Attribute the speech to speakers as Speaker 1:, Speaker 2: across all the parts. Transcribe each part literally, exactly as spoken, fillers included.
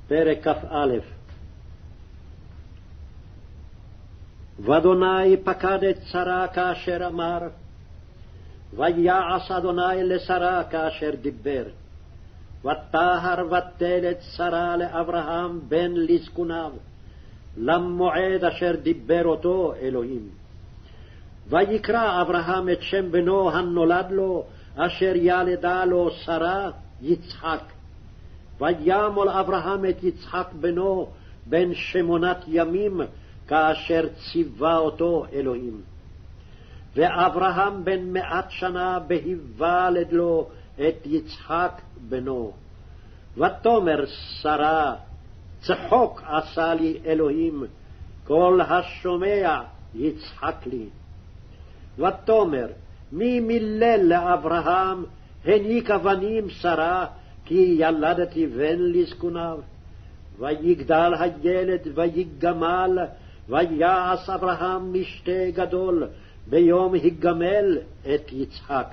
Speaker 1: פרק כ"א. ואדוני פקד את שרה כאשר אמר, ויעש אדוני לשרה כאשר דיבר. ותהר ותל את שרה לאברהם בן לזקוניו, למועד אשר דיבר אותו אלוהים. ויקרא אברהם את שם בנו הנולד לו, אשר ילדה לו שרה, יצחק. וימול אברהם את יצחק בנו בן שמונת ימים, כאשר ציווה אותו אלוהים. ואברהם בן מאת שנה בהיוולד לו את יצחק בנו. ותאמר שרה, צחוק עשה לי אלוהים, כל השומע יצחק לי. ותאמר, מי מילל לאברהם, הניקה בנים שרה, כי ילדתי בן לזקוניו. ויגדל הילד ויגמל, ויעש אברהם משתה גדול, ביום היגמל את יצחק.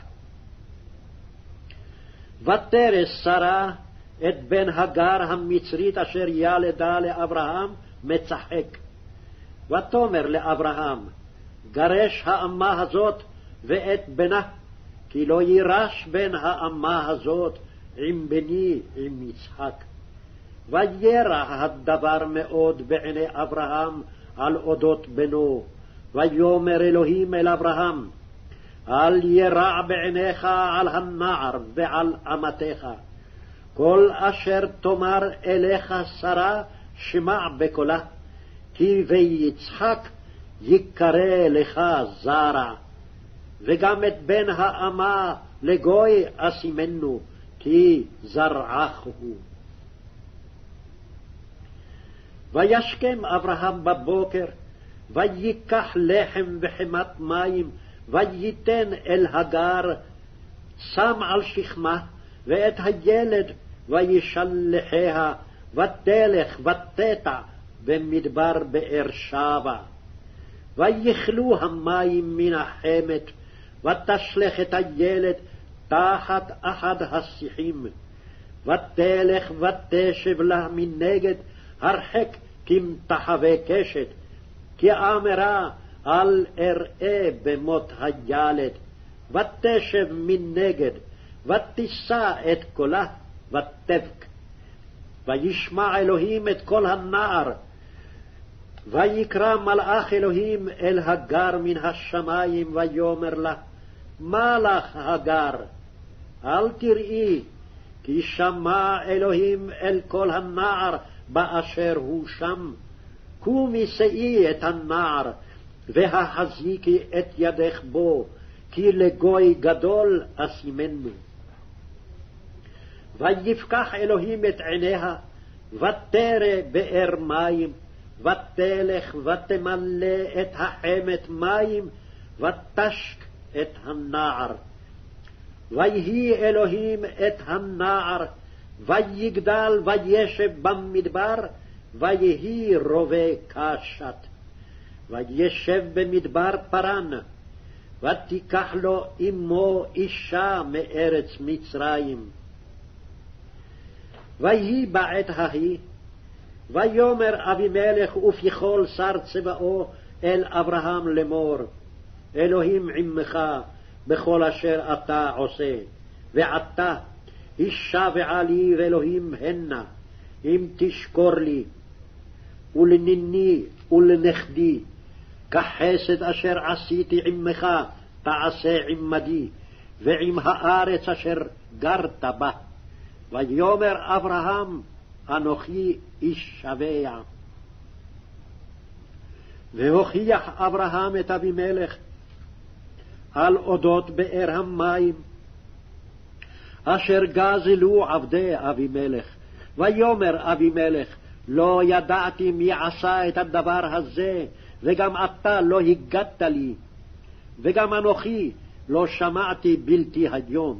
Speaker 1: ותרס שרה את בן הגר המצרית אשר ילדה לאברהם מצחק. ותאמר לאברהם, גרש האמה הזאת ואת בנה, כי לא יירש בן האמה הזאת עם בני עם יצחק. וירע הדבר מאוד בעיני אברהם על אודות בנו. ויאמר אלוהים אל אברהם, אל ירע בעיניך על הנער ועל אמתך. כל אשר תאמר אליך שרה, שמע בקולה, כי ביצחק יקרא לך זרע. וגם את בן האמה לגוי אשימנו, כי זרעך הוא. וישכם אברהם בבוקר, ויקח לחם וחמת מים, וייתן אל הגר, שם על שכמה, ואת הילד וישלחיה, ותלך ותטע במדבר באר שבע. ויכלו המים מן החמת, ותשלח את הילד תחת אחד השיחים. ותלך ותשב לה מנגד, הרחק כמתחווה קשת, כי אמרה אל אראה במות הילד. ותשב מנגד, ותישא את קולה, ותבק. וישמע אלוהים את קול הנער. ויקרא מלאך אלוהים אל הגר מן השמיים, ויאמר לה, מה לך הגר? אל תראי, כי שמע אלוהים אל קול הנער באשר הוא שם. קומי שאי את הנער, והחזיקי את ידך בו, כי לגוי גדול אשימנו. ויפקח אלוהים את עיניה, ותרא באר מים, ותלך ותמלא את החמת מים, ותשק את הנער. ויהי אלוהים את הנער, ויגדל וישב במדבר, ויהי רובה קשת. וישב במדבר פרן, ותיקח לו אמו אישה מארץ מצרים. ויהי בעת ההיא, ויאמר אבימלך ופיכול שר צבאו אל אברהם לאמור, אלוהים עמך בכל אשר אתה עושה. ועתה הישבעה לי ואלוהים הנה, אם תשקור לי ולניני ולנכדי, כחסד אשר עשיתי עמך תעשה עמדי, ועם הארץ אשר גרת בה. ויאמר אברהם, אנוכי איש שבע. והוכיח אברהם את אבימלך על אודות באר המים, אשר גזלו עבדי אבימלך. ויאמר אבימלך, לא ידעתי מי עשה את הדבר הזה, וגם אתה לא הגדת לי, וגם אנוכי לא שמעתי בלתי היום.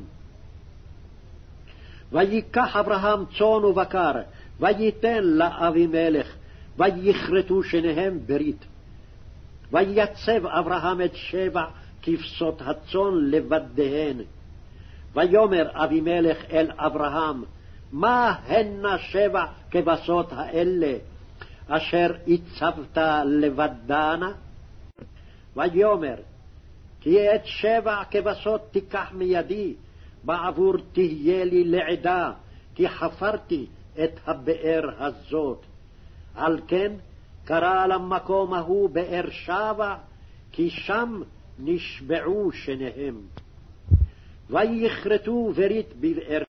Speaker 1: ויקח אברהם צאן ובקר, וייתן לאבימלך, ויכרתו שניהם ברית. ויצב אברהם את שבע כבשות הצאן לבדיהן. ויאמר אבימלך אל אברהם, מה הנה שבע כבשות האלה, אשר הצבת לבדנה? ויאמר, כי את שבע כבשות תיקח מידי, בעבור תהיה לי לעדה, כי חפרתי את הבאר הזאת. על כן קרא למקום ההוא באר שבע, כי שם נשבעו שניהם. ויכרתו ברית בבאר